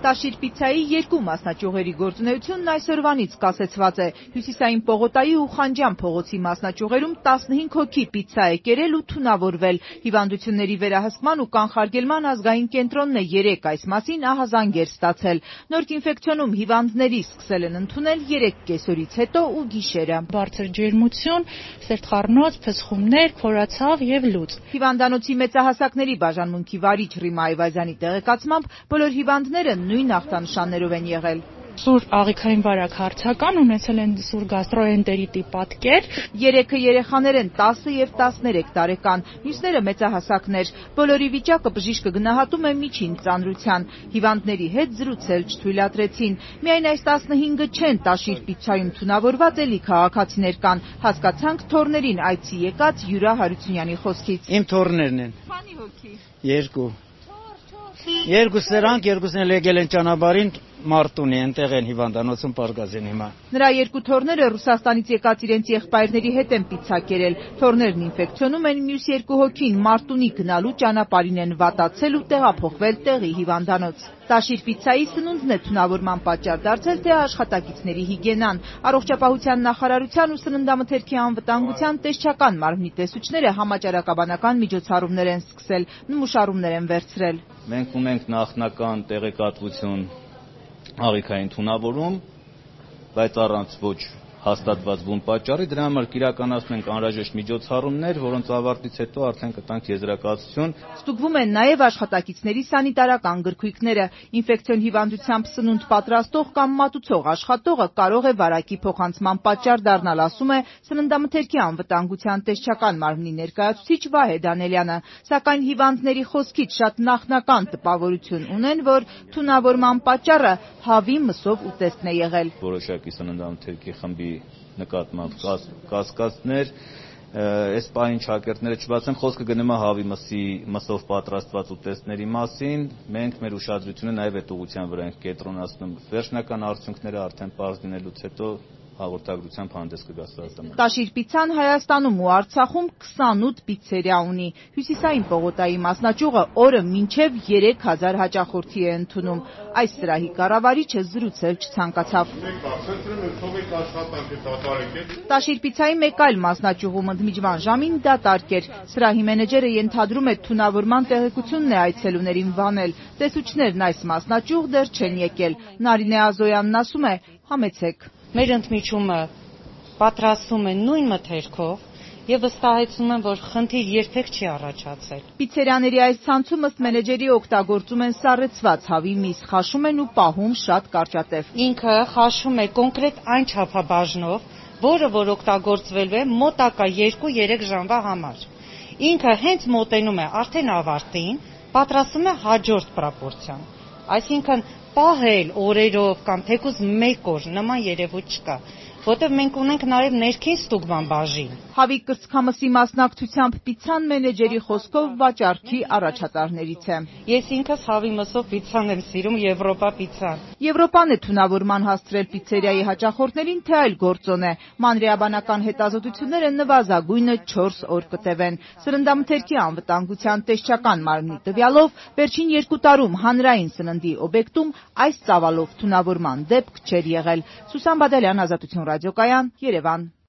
Տաշիր պիցցայի երկու մասնաճյուղերի գործունեությունն այսօրվանից կասեցված է։ Հյուսիսային Պողոտայի ու Խանջյան փողոցի մասնաճյուղերում 15 հոգի պիցցա է կերել ու թունավորվել։ Հիվանդությունների վերահսկման ու կանխարգելման ազգային կենտրոնն է 3 այս մասին ահազանգեր ստացել։ Նորք ինֆեկցիոնում հիվանդների սկսել են ընդունել 3 կեսօրից հետո ու գիշերը։ Բարձր ջերմություն, սերտխառնոց, փսխումներ, փորացավ եւ լուծ։ Հիվանդանոցի մեծահասակների բաժանմունքի վարիչ Ռիմա Այվազյանի տեղեկացմամբ բոլոր հիվանդները նույն ախտանշաններով են եղել։ Սուր աղիքային վարակ հարցական, ունեցել են սուր գաստրոենտերիտի պատկեր։ 3-ը երեխաներ են 10 եւ 13 տարեկան, մյուսները մեծահասակներ։ Բոլորի վիճակը բժիշկը գնահատում է միջին ծանրության։ Հիվանդների հետ զրուցել չթույլատրեցին։ Միայն այս 15-ը չեն Տաշիր պիցցայում թունավորված, էլի քաղաքացիներ կան։ Հասկացանք թորներին այցի եկած Յուրա Հարությունյանի խոսքից։ Իմ թորներն են։ Քանի հոգի։ 2։ Երկուսն էլ եկել են ճանապարհին Մարտունի, այնտեղ են հիվանդանոցում պարկած են հիմա։ Նրա երկու թորները Ռուսաստանից եկած իրենց եղբայրների հետ են պիցցա կերել։ Թորներն ինֆեկցիոնում են, մյուս 2 հոգին Մարտունի գնալու ճանապարհին են վատացել ու տեղափոխվել տեղի հիվանդանոց։ Տաշիր պիցցայի սնունդն է թունավորման պատճառ դարձել, թե աշխատակիցների հիգիենան։ Առողջապահության նախարարության ու սննդամթերքի անվտանգության տեսչական մարմնի տեսուչները համաճարակաբանական միջոցառումներ են սկսել, նմուշարումներ են վերցրել։ Մենք ունենք նախնական տեղեկատվություն աղիքային թունավորում, բայց առանց ոչ հաստատված բուն պատճառի, դրա համար կիրականացնում ենք անհրաժեշտ միջոցառումներ, որոնց ավարտից հետո արդեն կտանք եզրակացություն։ Ստուգվում են նաև աշխատակիցների սանիտարական գրքույկները։ Ինֆեկցիոն հիվանդությամբ սնունդ պատրաստող կամ մատուցող աշխատողը կարող է վարակի փոխանցման պատճառ դառնալ, ասում է սննդամթերքի անվտանգության տեսչական մարմնի ներկայացուցիչ Վահե Դանելյանը։ Սակայն հիվանդների խոսքից շատ նախնական տպավորություն ունեն, որ թունավորման պատճառը հավի մսով ուտեստն է եղել։ Որոշակի սննդամթերքի խմբի նկատմամբ կասկածներ, այս պահին շակերտները չբացեն, խոսքը գնում է հավի մսով պատրաստված ուտեստների մասին, մենք մեր ուշադրությունը նաև այդ ուղղության վրա ենք կենտրոնացնում։ Վերջնական արդյունքները արդեն պարզ լինելուց հետո հաղորդագրությամբ հանդես կգա ՍԱՏՄ։ Տաշիր պիցցան Հայաստանում ու Արցախում 28 պիցցերիա ունի։ Հյուսիսային Պողոտայի մասնաճյուղը օրը մինչև 3000 հաճախորդի է ընդունում։ Այս սրահի կառավարիչը զրուցել չցանկացավ։ Տաշիր պիցցայի մեկ այլ մասնաճյուղում ընդմիջման ժամին դատարկ էր։ Սրահի մենեջերը ենթադրում է թունավորման տեղեկությունն է այցելուներին վանել։ Տեսուչներն այս մասնաճյուղ դեռ չեն եկել։ Նարինե Ազոյանն ասում է՝ համեցեք։ Մեր ընդմիջումը պատրաստում են նույն մթերքով եւ վստահեցնում եմ, որ խնդիր երբեք չի առաջացել։ Պիցցերիաների այս ցանցում ըստ մենեջերի օգտագործում են սառեցված հավի միս, խաշում են ու պահում շատ կարճատև։ Ինքը խաշում է կոնկրետ այն չափաբաժնով, որը որ օգտագործվելու է մոտակա 2-3 ժամվա համար։ Ինքը հենց մոտենում է արդեն ավարտին, պատրաստում է հաջորդ պրոպորցիան։ Այսինքն պահել օրերով կամ թեկուզ 1 օր նման երևույթ չկա, որտեղ մենք ունենք նաև ներքին ստուգման բաժին։ Հավի կրծքամսի մասնակցությամբ պիցցան մենեջերի խոսքով վաճառքի առաջատարներից է։ Ես ինքս հավի մսով պիցցան եմ սիրում, Եվրոպա պիցցան։ Եվրոպան է թունավորման հասցրել պիցցերիայի հաճախորդներին, թե այլ գործոն է։ Մանրէաբանական հետազոտությունները նվազագույնը 4 օր կտևեն։ Սննդամթերքի անվտանգության տեսչական մարմնի տվյալով վերջին 2 տարում հանրային սննդի օբյեկտում այս ծավալով թունավորման դեպք չէր եղել։ Սուսան Բադալյան, Ազատություն ռադիոկայան, Երևան։